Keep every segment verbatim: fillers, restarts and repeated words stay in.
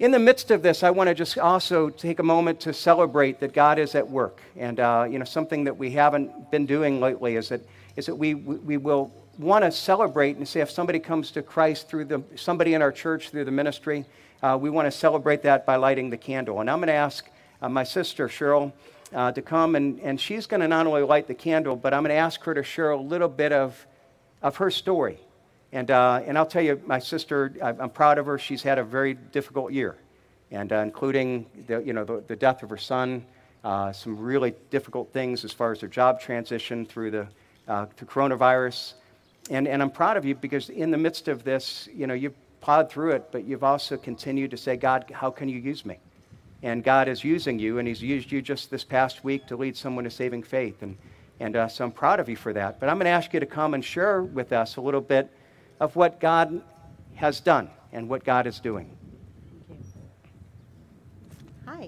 in the midst of this, I want to just also take a moment to celebrate that God is at work. And, uh, you know, something that we haven't been doing lately is that, is that we, we, we will want to celebrate and say if somebody comes to Christ through the, somebody in our church through the ministry, uh, we want to celebrate that by lighting the candle. And I'm going to ask uh, my sister, Cheryl, uh, to come, and, and she's going to not only light the candle, but I'm going to ask her to share a little bit of, of her story. And, uh, and I'll tell you, my sister, I'm proud of her. She's had a very difficult year, and uh, including the, you know, the, the death of her son, uh, some really difficult things as far as her job transition through the uh, through coronavirus. And, and I'm proud of you because in the midst of this, you know, you've plowed through it, but you've also continued to say, God, how can you use me? And God is using you, and he's used you just this past week to lead someone to saving faith. And, and uh, so I'm proud of you for that. But I'm going to ask you to come and share with us a little bit of what God has done and what God is doing. Hi.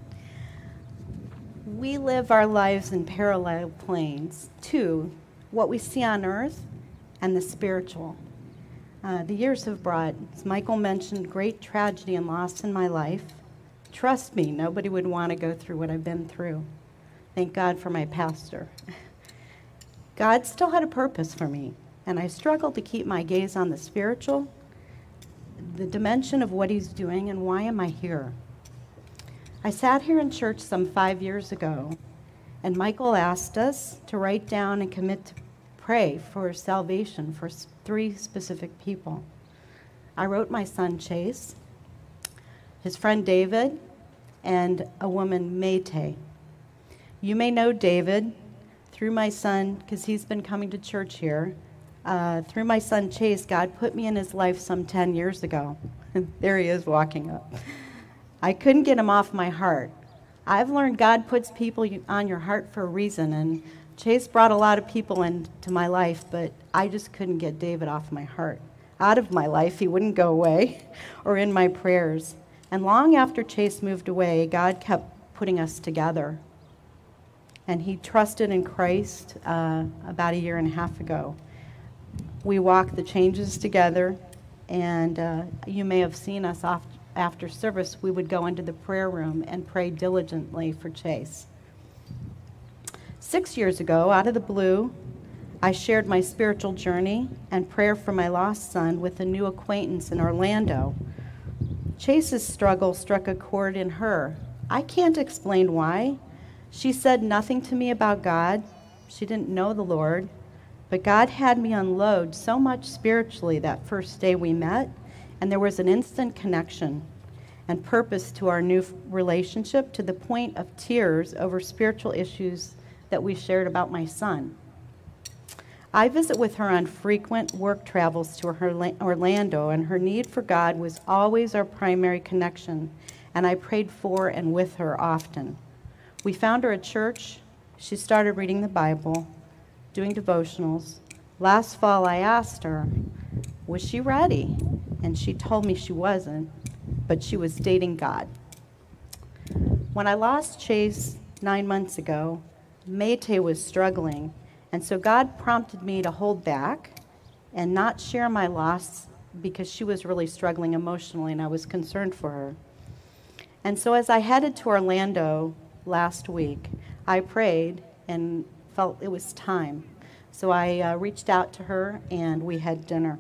We live our lives in parallel planes to what we see on earth and the spiritual. Uh, the years have brought, as Michael mentioned, great tragedy and loss in my life. Trust me, nobody would want to go through what I've been through. Thank God for my pastor. God still had a purpose for me. And I struggled to keep my gaze on the spiritual, the dimension of what he's doing, and why am I here? I sat here in church some five years ago, and Michael asked us to write down and commit to pray for salvation for three specific people. I wrote my son Chase, his friend David, and a woman, Mayte. You may know David through my son, because he's been coming to church here. Uh, through my son Chase, God put me in his life some ten years ago. There he is walking up. I couldn't get him off my heart. I've learned God puts people on your heart for a reason, and Chase brought a lot of people into my life, but I just couldn't get David off my heart. Out of my life, he wouldn't go away, or in my prayers. And long after Chase moved away, God kept putting us together. And he trusted in Christ uh, about a year and a half ago. We walked the changes together, and uh, you may have seen us off, after service. We would go into the prayer room and pray diligently for Chase. Six years ago, out of the blue, I shared my spiritual journey and prayer for my lost son with a new acquaintance in Orlando. Chase's struggle struck a chord in her. I can't explain why. She said nothing to me about God. She didn't know the Lord. But God had me unload so much spiritually that first day we met, and there was an instant connection and purpose to our new relationship, to the point of tears over spiritual issues that we shared about my son. I visit with her on frequent work travels to Orlando, and her need for God was always our primary connection, and I prayed for and with her often. We found her at church. She started reading the Bible, doing devotionals. Last fall, I asked her, was she ready? And she told me she wasn't, but she was dating God. When I lost Chase nine months ago, Mayte was struggling, and so God prompted me to hold back and not share my loss because she was really struggling emotionally, and I was concerned for her. And so as I headed to Orlando last week, I prayed and felt it was time. So I uh, reached out to her, and we had dinner.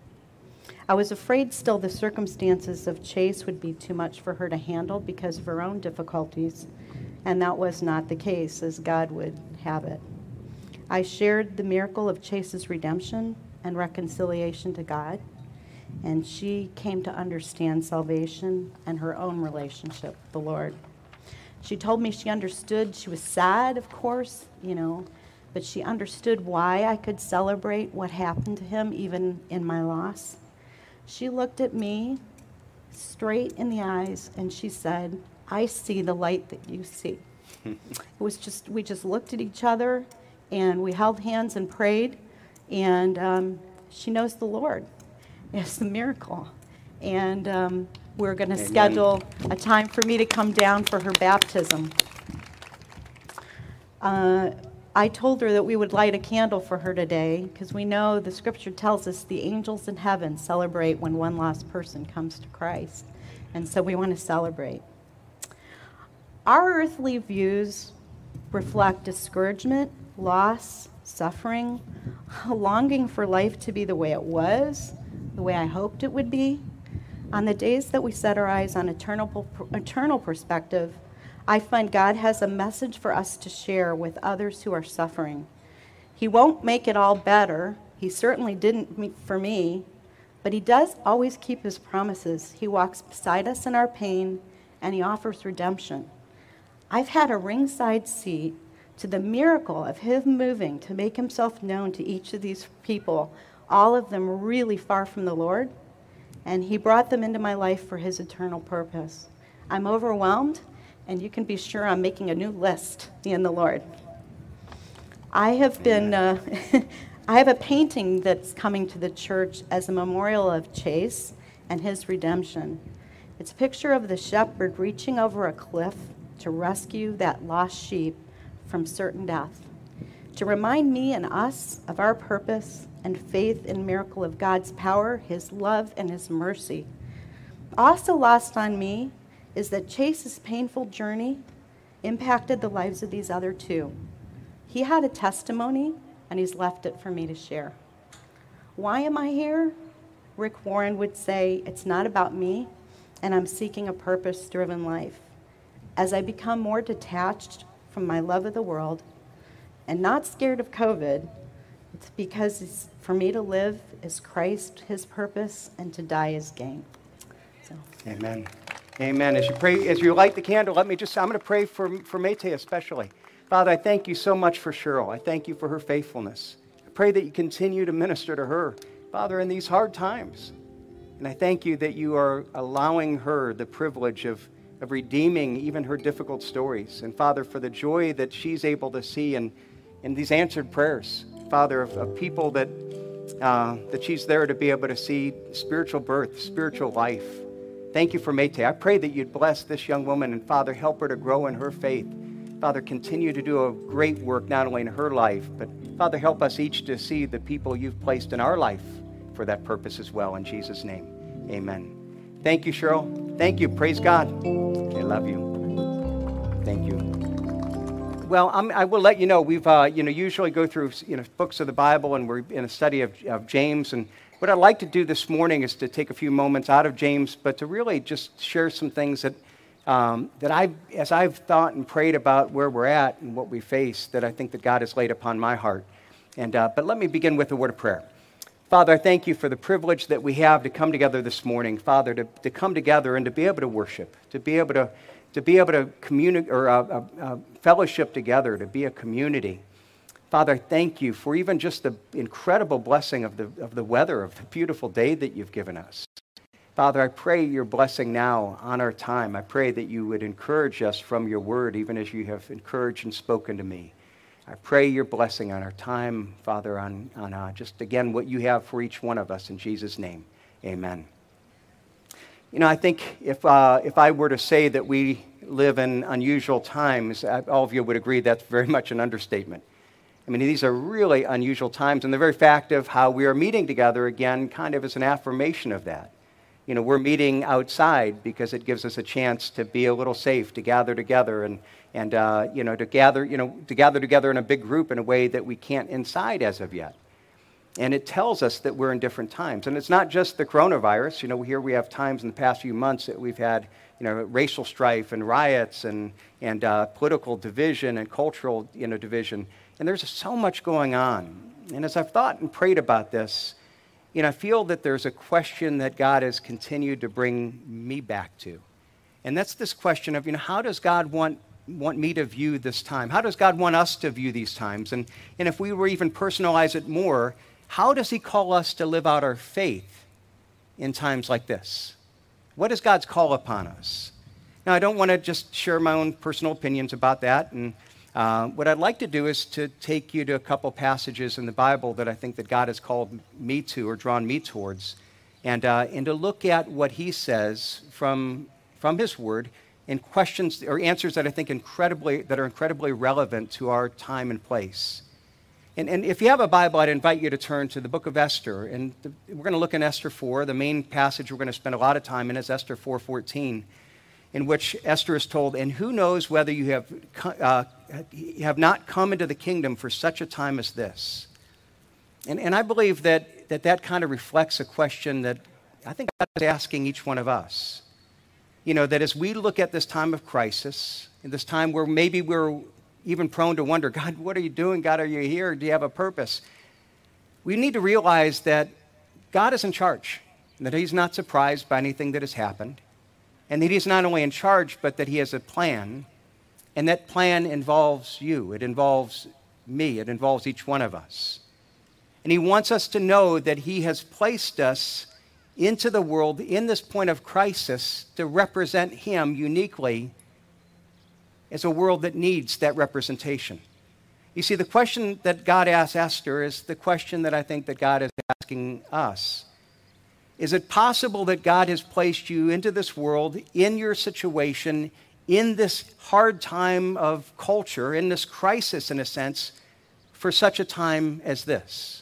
I was afraid still the circumstances of Chase would be too much for her to handle because of her own difficulties, and that was not the case as God would have it. I shared the miracle of Chase's redemption and reconciliation to God, and she came to understand salvation and her own relationship with the Lord. She told me she understood. She was sad, of course, you know, but she understood why I could celebrate what happened to him even in my loss. She looked at me straight in the eyes and she said, I see the light that you see. It was just, we just looked at each other and we held hands and prayed, and um, she knows the Lord. It's the miracle. And um, we're going to schedule a time for me to come down for her baptism. Uh, I told her that we would light a candle for her today because we know the scripture tells us the angels in heaven celebrate when one lost person comes to Christ. And so we want to celebrate. Our earthly views reflect discouragement, loss, suffering, a longing for life to be the way it was, the way I hoped it would be. On the days that we set our eyes on eternal, eternal perspective, I find God has a message for us to share with others who are suffering. He won't make it all better. He certainly didn't for me, but he does always keep his promises. He walks beside us in our pain, and he offers redemption. I've had a ringside seat to the miracle of him moving to make himself known to each of these people, all of them really far from the Lord, and he brought them into my life for his eternal purpose. I'm overwhelmed, and you can be sure I'm making a new list in the Lord. I have been, uh, I have a painting that's coming to the church as a memorial of Chase and his redemption. It's a picture of the shepherd reaching over a cliff to rescue that lost sheep from certain death, to remind me and us of our purpose and faith in miracle of God's power, his love, and his mercy. Also lost on me is that Chase's painful journey impacted the lives of these other two. He had a testimony, and he's left it for me to share. Why am I here? Rick Warren would say, it's not about me, and I'm seeking a purpose-driven life. As I become more detached from my love of the world and not scared of COVID, it's because it's, for me to live is Christ, his purpose, and to die is gain. So. Amen. Amen. As you pray, as you light the candle, let me just, I'm going to pray for, for Mayte especially. Father, I thank you so much for Cheryl. I thank you for her faithfulness. I pray that you continue to minister to her, Father, in these hard times. And I thank you that you are allowing her the privilege of of redeeming even her difficult stories. And Father, for the joy that she's able to see in, in these answered prayers, Father, of, of people that, uh, that she's there to be able to see spiritual birth, spiritual life. Thank you for Mayte. I pray that you'd bless this young woman and, Father, help her to grow in her faith. Father, continue to do a great work not only in her life, but, Father, help us each to see the people you've placed in our life for that purpose as well. In Jesus' name, amen. Thank you, Cheryl. Thank you. Praise God. I love you. Thank you. Well, I'm, I will let you know, we've, uh, you know, usually go through, you know, books of the Bible, and we're in a study of, of James. And what I'd like to do this morning is to take a few moments out of James, but to really just share some things that, um, that I've, as I've thought and prayed about where we're at and what we face, that I think that God has laid upon my heart. And, uh, but let me begin with a word of prayer. Father, I thank you for the privilege that we have to come together this morning, Father, to, to come together and to be able to worship, to be able to, to be able to communicate or uh, uh, uh, fellowship together, to be a community. Father, I thank you for even just the incredible blessing of the of the weather, of the beautiful day that you've given us. Father, I pray your blessing now on our time. I pray that you would encourage us from your word, even as you have encouraged and spoken to me. I pray your blessing on our time, Father, on, on uh, just, again, what you have for each one of us. In Jesus' name, amen. You know, I think if, uh, if I were to say that we live in unusual times, all of you would agree that's very much an understatement. I mean, these are really unusual times, and the very fact of how we are meeting together, again, kind of is an affirmation of that. You know, we're meeting outside because it gives us a chance to be a little safe, to gather together, and and uh, you know, to gather, you know, to gather together in a big group in a way that we can't inside as of yet. And it tells us that we're in different times. And it's not just the coronavirus. You know, here we have times in the past few months that we've had, you know, racial strife and riots and and uh, political division and cultural, you know, division. And there's so much going on. And as I've thought and prayed about this, you know, I feel that there's a question that God has continued to bring me back to. And that's this question of, you know, how does God want want me to view this time? How does God want us to view these times? And, and if we were even personalize it more, how does he call us to live out our faith in times like this? What is God's call upon us? Now, I don't want to just share my own personal opinions about that. And uh, what I'd like to do is to take you to a couple passages in the Bible that I think that God has called me to or drawn me towards, and, uh, and to look at what he says from, from his word in questions or answers that I think incredibly that are incredibly relevant to our time and place. And, and if you have a Bible, I'd invite you to turn to the book of Esther. And the, we're going to look in Esther four. The main passage we're going to spend a lot of time in is Esther four fourteen, in which Esther is told, and who knows whether you have, uh, you have not come into the kingdom for such a time as this. And, and I believe that, that that kind of reflects a question that I think God is asking each one of us. You know, that as we look at this time of crisis, in this time where maybe we're even prone to wonder, God, what are you doing? God, are you here? Do you have a purpose? We need to realize that God is in charge, and that he's not surprised by anything that has happened, and that he's not only in charge, but that he has a plan, and that plan involves you. It involves me. It involves each one of us. And he wants us to know that he has placed us into the world in this point of crisis to represent him uniquely as a world that needs that representation. You see, the question that God asked Esther is the question that I think that God is asking us. Is it possible that God has placed you into this world, in your situation, in this hard time of culture, in this crisis, in a sense, for such a time as this?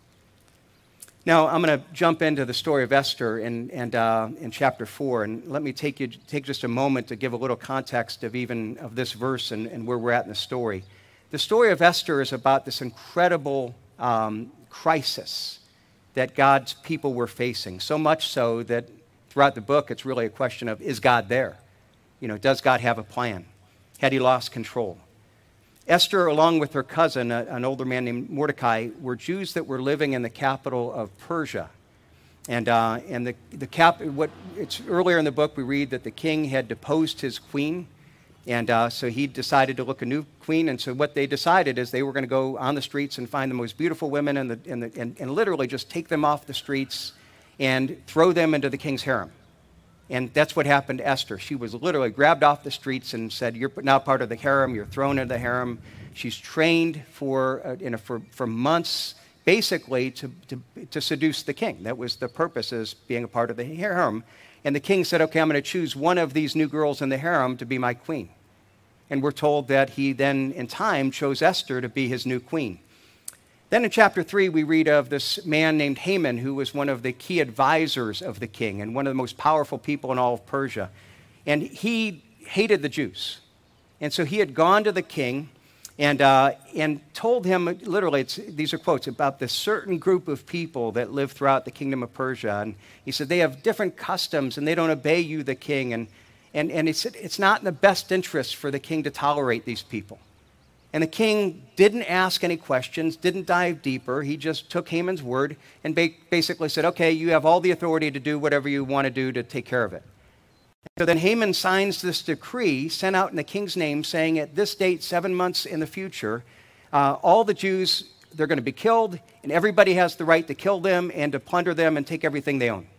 Now, I'm going to jump into the story of Esther in, and, uh, in chapter four, and let me take, you, take just a moment to give a little context of even of this verse and, and where we're at in the story. The story of Esther is about this incredible um, crisis that God's people were facing, so much so that throughout the book it's really a question of, is God there? You know, does God have a plan? Had he lost control? Esther, along with her cousin, a, an older man named Mordecai, were Jews that were living in the capital of Persia. And, uh, and the, the cap, what, it's earlier in the book we read that the king had deposed his queen, and uh, so he decided to look a new queen. And so what they decided is they were going to go on the streets and find the most beautiful women in the, in the, and, and literally just take them off the streets and throw them into the king's harem. And that's what happened to Esther. She was literally grabbed off the streets and said, you're now part of the harem, you're thrown into the harem. She's trained for, uh, you know, for, for months, basically, to, to, to seduce the king. That was the purpose, as being a part of the harem. And the king said, okay, I'm going to choose one of these new girls in the harem to be my queen. And we're told that he then, in time, chose Esther to be his new queen. Then in chapter three, we read of this man named Haman, who was one of the key advisors of the king and one of the most powerful people in all of Persia. And he hated the Jews. And so he had gone to the king and, uh, and told him, literally, it's, these are quotes, about this certain group of people that live throughout the kingdom of Persia. And he said, they have different customs and they don't obey you, the king. And, and, and he said, it's not in the best interest for the king to tolerate these people. And the king didn't ask any questions, didn't dive deeper. He just took Haman's word and ba- basically said, okay, you have all the authority to do whatever you want to do to take care of it. So then Haman signs this decree sent out in the king's name saying at this date, seven months in the future, uh, all the Jews, they're going to be killed, and everybody has the right to kill them and to plunder them and take everything they own.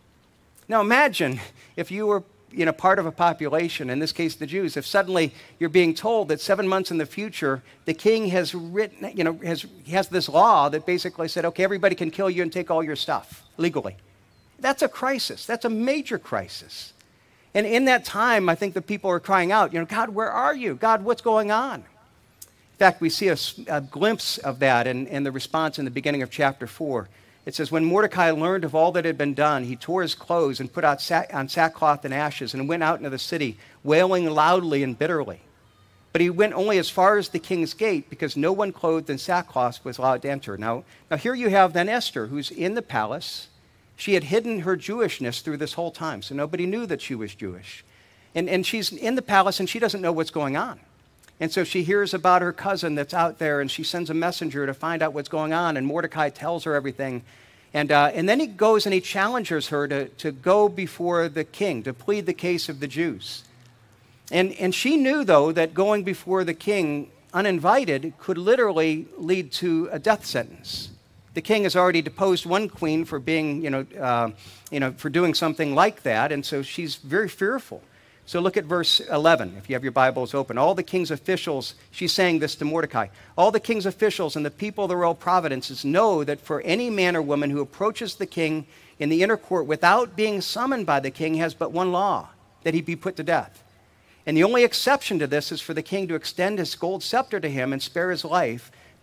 Now imagine if you were you know, part of a population, in this case the Jews, if suddenly you're being told that seven months in the future, the king has written, you know, has, has this law that basically said, okay, everybody can kill you and take all your stuff legally. That's a crisis. That's a major crisis. And in that time, I think the people are crying out, you know, God, where are you? God, what's going on? In fact, we see a, a glimpse of that in, in the response in the beginning of chapter four. It says, when Mordecai learned of all that had been done, he tore his clothes and put out sack, on sackcloth and ashes and went out into the city, wailing loudly and bitterly. But he went only as far as the king's gate, because no one clothed in sackcloth was allowed to enter. Now, now here you have then Esther, who's in the palace. She had hidden her Jewishness through this whole time, so nobody knew that she was Jewish. And, and she's in the palace, and she doesn't know what's going on. And so she hears about her cousin that's out there, and she sends a messenger to find out what's going on, and Mordecai tells her everything. And, uh, and then he goes and he challenges her to, to go before the king, to plead the case of the Jews. And, and she knew, though, that going before the king uninvited could literally lead to a death sentence. The king has already deposed one queen for being, you know, uh, you know, for doing something like that, and so she's very fearful. So look at verse eleven, if you have your Bibles open. All the king's officials, she's saying this to Mordecai, all the king's officials and the people of the royal providences know that for any man or woman who approaches the king in the inner court without being summoned by the king has but one law, that he be put to death. And the only exception to this is for the king to extend his gold scepter to him and spare his life,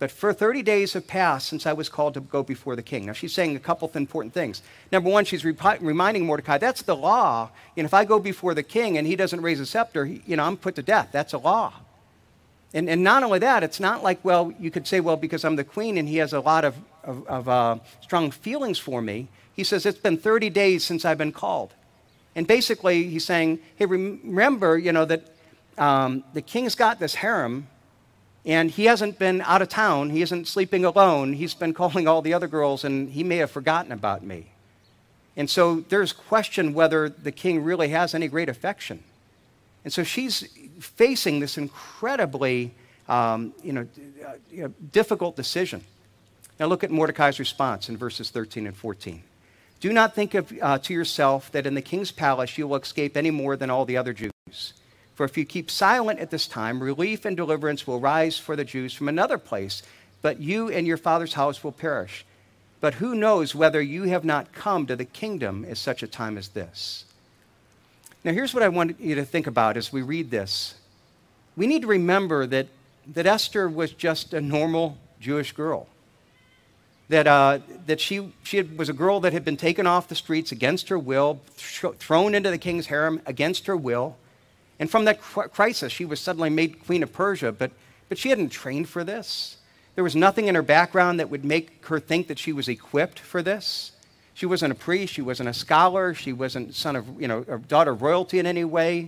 but for thirty days have passed since I was called to go before the king. Now, she's saying a couple of important things. Number one, she's repi- reminding Mordecai, that's the law. And if I go before the king and he doesn't raise a scepter, he, you know, I'm put to death. That's a law. And, and not only that, it's not like, well, you could say, well, because I'm the queen and he has a lot of, of, of uh, strong feelings for me. He says, it's been thirty days since I've been called. And basically, he's saying, hey, remember, you know, that um, the king's got this harem, and he hasn't been out of town. He isn't sleeping alone. He's been calling all the other girls, and he may have forgotten about me. And so there's question whether the king really has any great affection. And so she's facing this incredibly um, you know, uh, you know, difficult decision. Now look at Mordecai's response in verses thirteen and fourteen. Do not think of, uh, to yourself that in the king's palace you will escape any more than all the other Jews. For if you keep silent at this time, relief and deliverance will rise for the Jews from another place, but you and your father's house will perish. But who knows whether you have not come to the kingdom at such a time as this? Now here's what I want you to think about as we read this. We need to remember that, that Esther was just a normal Jewish girl. That, uh, that she, she had, was a girl that had been taken off the streets against her will, th- thrown into the king's harem against her will. And from that cr- crisis, she was suddenly made queen of Persia, but, but she hadn't trained for this. There was nothing in her background that would make her think that she was equipped for this. She wasn't a priest, she wasn't a scholar, she wasn't son of, you know, a daughter of royalty in any way.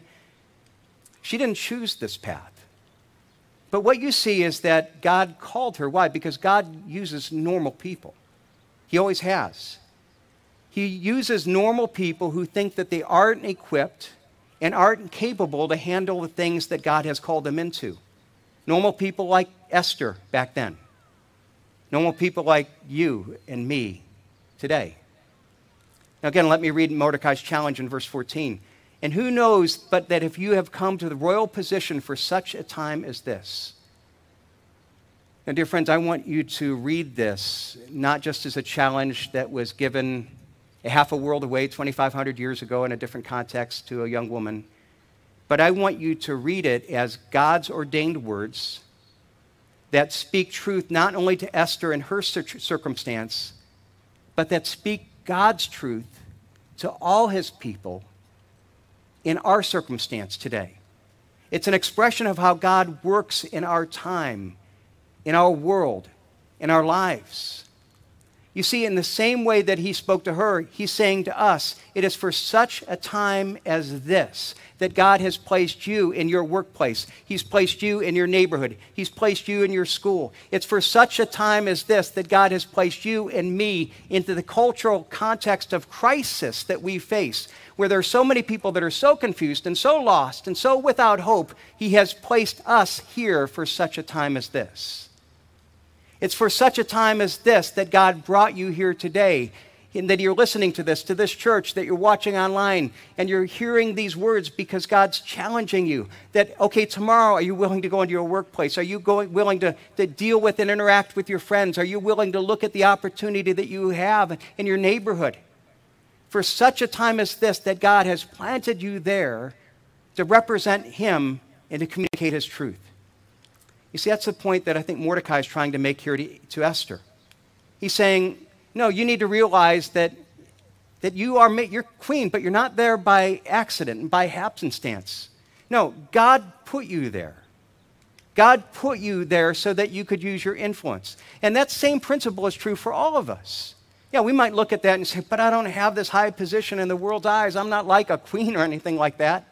She didn't choose this path. But what you see is that God called her. Why? Because God uses normal people. He always has. He uses normal people who think that they aren't equipped and aren't capable to handle the things that God has called them into. Normal people like Esther back then. Normal people like you and me today. Now again, let me read Mordecai's challenge in verse fourteen. And who knows but that if you have come to the royal position for such a time as this. Now, dear friends, I want you to read this not just as a challenge that was given a half a world away twenty-five hundred years ago in a different context to a young woman, but I want you to read it as God's ordained words that speak truth not only to Esther and her circumstance, but that speak God's truth to all his people in our circumstance today. It's an expression of how God works in our time, in our world, in our lives. You see, in the same way that he spoke to her, he's saying to us, it is for such a time as this that God has placed you in your workplace. He's placed you in your neighborhood. He's placed you in your school. It's for such a time as this that God has placed you and me into the cultural context of crisis that we face, where there are so many people that are so confused and so lost and so without hope. He has placed us here for such a time as this. It's for such a time as this that God brought you here today, and that you're listening to this, to this church, that you're watching online, and you're hearing these words because God's challenging you. That, okay, tomorrow, are you willing to go into your workplace? Are you going, willing to, to deal with and interact with your friends? Are you willing to look at the opportunity that you have in your neighborhood? For such a time as this that God has planted you there to represent him and to communicate his truth. You see, that's the point that I think Mordecai is trying to make here to, to Esther. He's saying, no, you need to realize that, that you are you're queen, but you're not there by accident and by happenstance. No, God put you there. God put you there so that you could use your influence. And that same principle is true for all of us. Yeah, we might look at that and say, but I don't have this high position in the world's eyes. I'm not like a queen or anything like that.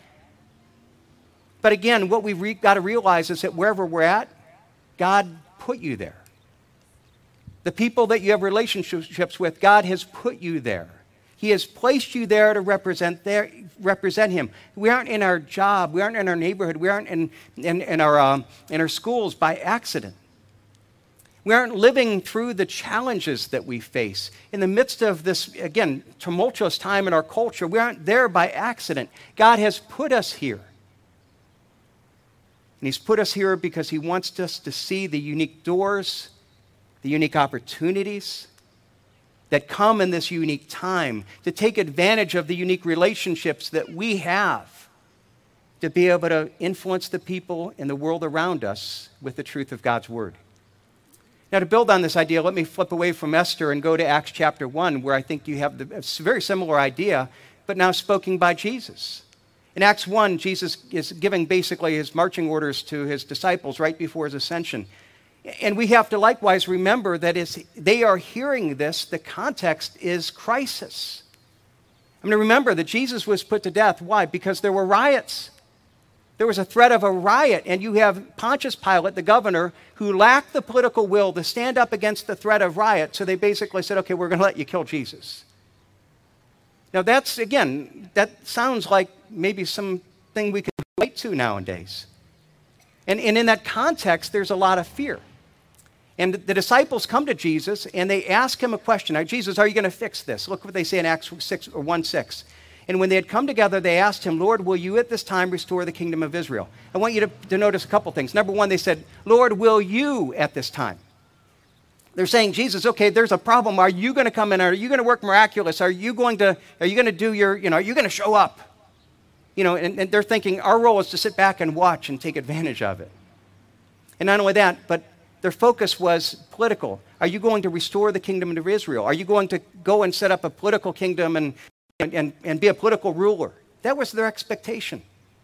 But again, what we've re- got to realize is that wherever we're at, God put you there. The people that you have relationships with, God has put you there. He has placed you there to represent, their, represent him. We aren't in our job. We aren't in our neighborhood. We aren't in, in, in, our, um, in our schools by accident. We aren't living through the challenges that we face. In the midst of this, again, tumultuous time in our culture, we aren't there by accident. God has put us here. And he's put us here because he wants us to see the unique doors, the unique opportunities that come in this unique time, to take advantage of the unique relationships that we have, to be able to influence the people in the world around us with the truth of God's word. Now, to build on this idea, let me flip away from Esther and go to Acts chapter one, where I think you have the, a very similar idea, but now spoken by Jesus. In Acts one, Jesus is giving basically his marching orders to his disciples right before his ascension. And we have to likewise remember that as they are hearing this, the context is crisis. I'm going to remember that Jesus was put to death. Why? Because there were riots. There was a threat of a riot, and you have Pontius Pilate, the governor, who lacked the political will to stand up against the threat of riot. So they basically said, okay, we're going to let you kill Jesus. Now that's, again, that sounds like maybe something we could relate to nowadays. And, and in that context, there's a lot of fear. And the disciples come to Jesus, and they ask him a question. Now, Jesus, are you going to fix this? Look what they say in Acts six, or one six. And when they had come together, they asked him, Lord, will you at this time restore the kingdom of Israel? I want you to, to notice a couple things. Number one, they said, Lord, will you at this time? They're saying, Jesus, okay, there's a problem. Are you going to come in? Are you going to work miraculous? Are you going to, are you going to do your, you know, are you going to show up? You know, and, and they're thinking our role is to sit back and watch and take advantage of it. And not only that, but their focus was political. Are you going to restore the kingdom of Israel? Are you going to go and set up a political kingdom and And, and, and be a political ruler? That was their expectation.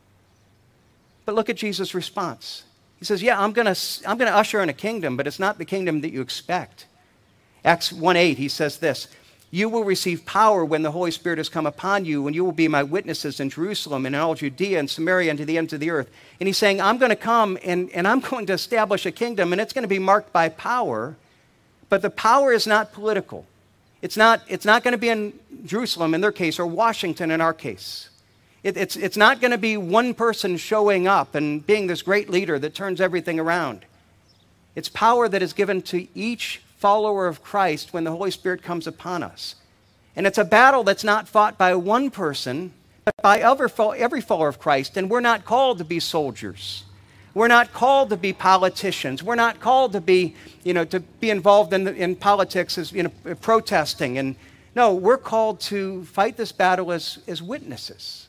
But look at Jesus' response. He says, yeah, I'm going to I'm going to usher in a kingdom, but it's not the kingdom that you expect. Acts one eight, he says this, you will receive power when the Holy Spirit has come upon you, and you will be my witnesses in Jerusalem and in all Judea and Samaria and to the ends of the earth. And he's saying, I'm going to come and, and I'm going to establish a kingdom, and it's going to be marked by power, but the power is not political. It's not, it's not going to be in Jerusalem in their case, or Washington in our case. It, it's, it's not going to be one person showing up and being this great leader that turns everything around. It's power that is given to each follower of Christ when the Holy Spirit comes upon us. And it's a battle that's not fought by one person, but by every follower of Christ. And we're not called to be soldiers. We're not called to be politicians. We're not called to be, you know, to be involved in, in politics as, you know, protesting. And no, we're called to fight this battle as, as witnesses.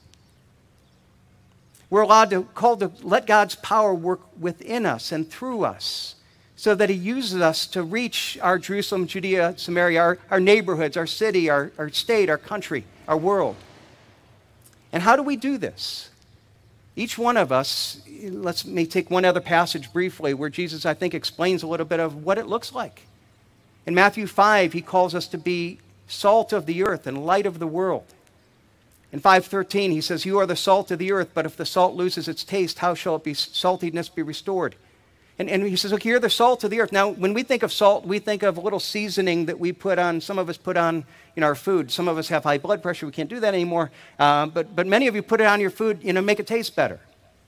We're allowed to, called to let God's power work within us and through us so that he uses us to reach our Jerusalem, Judea, Samaria, our, our neighborhoods, our city, our, our state, our country, our world. And how do we do this? Each one of us, let's me take one other passage briefly where Jesus, I think, explains a little bit of what it looks like. In Matthew five, he calls us to be salt of the earth and light of the world. In five thirteen, he says, you are the salt of the earth, but if the salt loses its taste, how shall it be saltiness be restored? And, and he says, look, you're the salt of the earth. Now, when we think of salt, we think of a little seasoning that we put on, some of us put on in our food. Some of us have high blood pressure. We can't do that anymore. Uh, but, but many of you put it on your food, you know, make it taste better.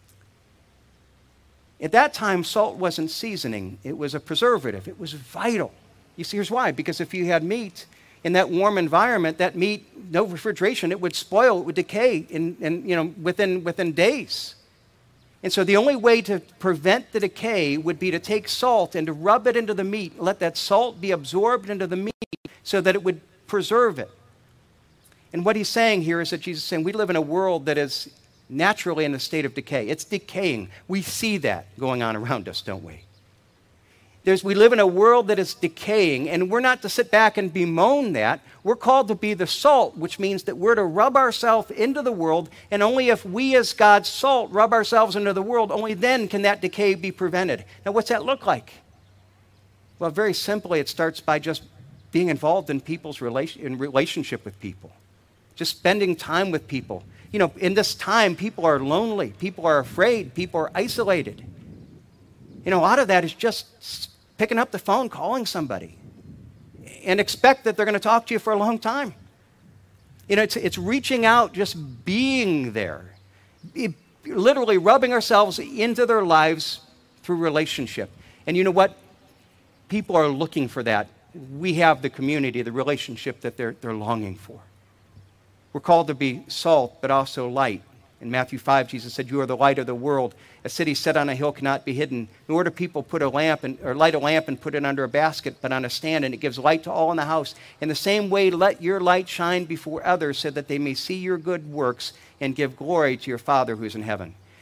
At that time, salt wasn't seasoning. It was a preservative. It was vital. You see, here's why. Because if you had meat in that warm environment, that meat, no refrigeration, it would spoil, it would decay in, in, you know, within, within days. And so the only way to prevent the decay would be to take salt and to rub it into the meat, let that salt be absorbed into the meat so that it would preserve it. And what he's saying here is that Jesus is saying we live in a world that is naturally in a state of decay. It's decaying. We see that going on around us, don't we? There's, we live in a world that is decaying, and we're not to sit back and bemoan that. We're called to be the salt, which means that we're to rub ourselves into the world, and only if we as God's salt rub ourselves into the world, only then can that decay be prevented. Now, what's that look like? Well, very simply, it starts by just being involved in people's relation, in relationship with people, just spending time with people. You know, in this time, people are lonely, people are afraid, people are isolated. You know, a lot of that is just picking up the phone, calling somebody, and expect that they're going to talk to you for a long time. You know, it's, it's reaching out, just being there, it, literally rubbing ourselves into their lives through relationship. And you know what? People are looking for that. We have the community, the relationship that they're, they're longing for. We're called to be salt, but also light. In Matthew five, Jesus said, you are the light of the world. A city set on a hill cannot be hidden. Nor do people put a lamp and, or light a lamp and put it under a basket, but on a stand, and it gives light to all in the house. In the same way, let your light shine before others so that they may see your good works and give glory to your Father who is in heaven.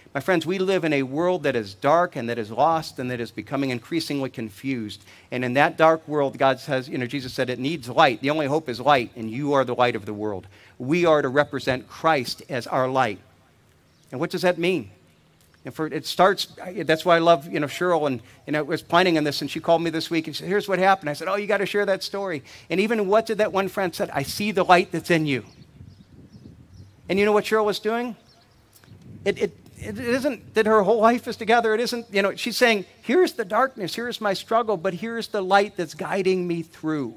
My friends, we live in a world that is dark and that is lost and that is becoming increasingly confused. And in that dark world, God says, you know, Jesus said it needs light. The only hope is light, and you are the light of the world. We are to represent Christ as our light. And what does that mean? And for it starts, that's why I love, you know, Cheryl, and, and I was planning on this, and she called me this week, and she said, here's what happened. I said, oh, you got to share that story. And even what did that one friend said? I see the light that's in you. And you know what Cheryl was doing? It, it, it isn't that her whole life is together. It isn't, you know, she's saying, here's the darkness, here's my struggle, but here's the light that's guiding me through.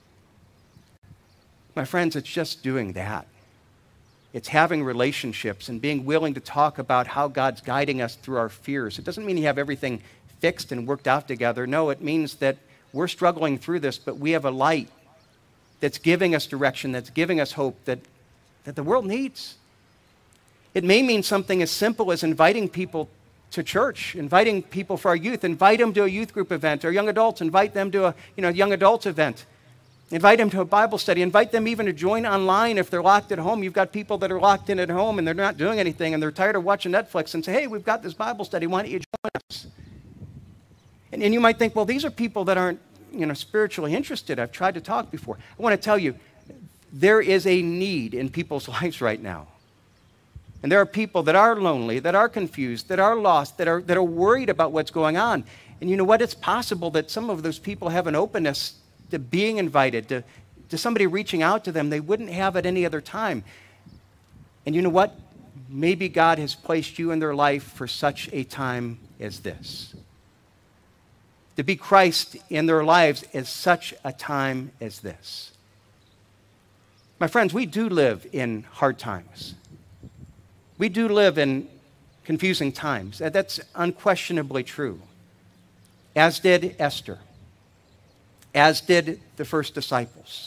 My friends, it's just doing that. It's having relationships and being willing to talk about how God's guiding us through our fears. It doesn't mean you have everything fixed and worked out together. No, it means that we're struggling through this, but we have a light that's giving us direction, that's giving us hope that, that the world needs. It may mean something as simple as inviting people to church, inviting people for our youth, invite them to a youth group event, or young adults, invite them to a you know, young adults event. Invite them to a Bible study. Invite them even to join online if they're locked at home. You've got people that are locked in at home and they're not doing anything and they're tired of watching Netflix, and say, hey, we've got this Bible study. Why don't you join us? And, and you might think, well, these are people that aren't you know, spiritually interested. I've tried to talk before. I want to tell you, there is a need in people's lives right now. And there are people that are lonely, that are confused, that are lost, that are, that are worried about what's going on. And you know what? It's possible that some of those people have an openness to being invited, to, to somebody reaching out to them they wouldn't have at any other time. And you know what? Maybe God has placed you in their life for such a time as this. To be Christ in their lives at such a time as this. My friends, we do live in hard times. We do live in confusing times. That's unquestionably true. As did Esther. As did the first disciples.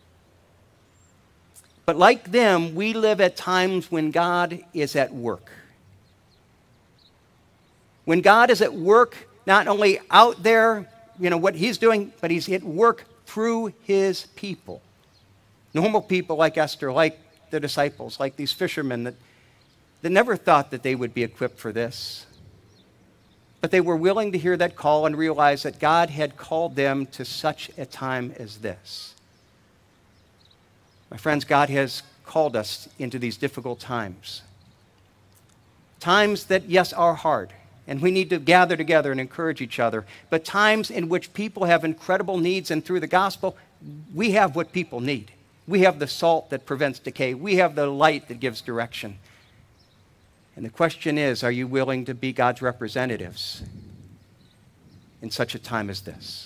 But like them, we live at times when God is at work. When God is at work, not only out there, you know, what he's doing, but he's at work through his people. Normal people like Esther, like the disciples, like these fishermen that, that never thought that they would be equipped for this. But they were willing to hear that call and realize that God had called them to such a time as this. My friends, God has called us into these difficult times. Times that, yes, are hard, and we need to gather together and encourage each other, but times in which people have incredible needs, and through the gospel, we have what people need. We have the salt that prevents decay. We have the light that gives direction. And the question is, are you willing to be God's representatives in such a time as this?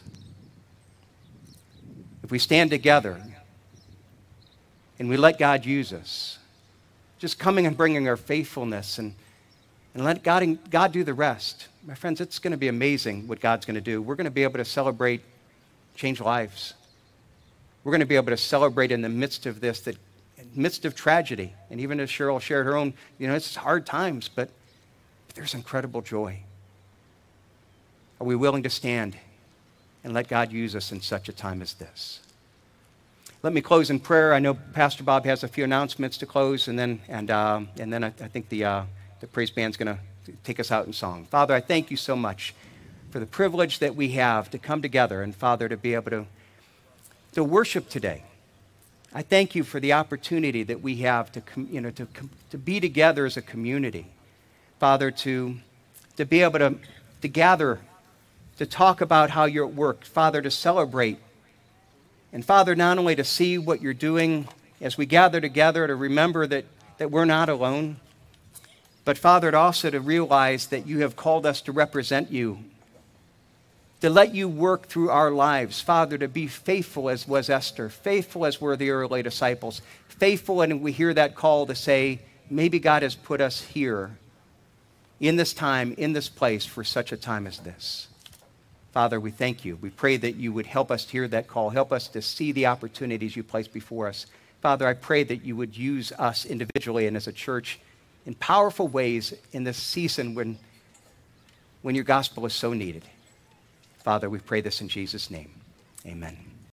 If we stand together and we let God use us, just coming and bringing our faithfulness and, and let God, God do the rest, my friends, it's going to be amazing what God's going to do. We're going to be able to celebrate change lives. We're going to be able to celebrate in the midst of this, that in the midst of tragedy, and even as Cheryl shared her own, you know, it's hard times, but, but there's incredible joy. Are we willing to stand and let God use us in such a time as this? Let me close in prayer. I know Pastor Bob has a few announcements to close, and then and um, and then I, I think the uh, the praise band's going to take us out in song. Father, I thank you so much for the privilege that we have to come together, and Father, to be able to to worship today. I thank you for the opportunity that we have to, you know, to, to be together as a community. Father, to, to be able to, to gather, to talk about how you're at work. Father, to celebrate. And Father, not only to see what you're doing as we gather together, to remember that, that we're not alone, but Father, to also to realize that you have called us to represent you, to let you work through our lives. Father, to be faithful as was Esther, faithful as were the early disciples, faithful, and we hear that call to say, maybe God has put us here in this time, in this place, for such a time as this. Father, we thank you. We pray that you would help us to hear that call, help us to see the opportunities you place before us. Father, I pray that you would use us individually and as a church in powerful ways in this season when, when your gospel is so needed. Father, we pray this in Jesus' name. Amen.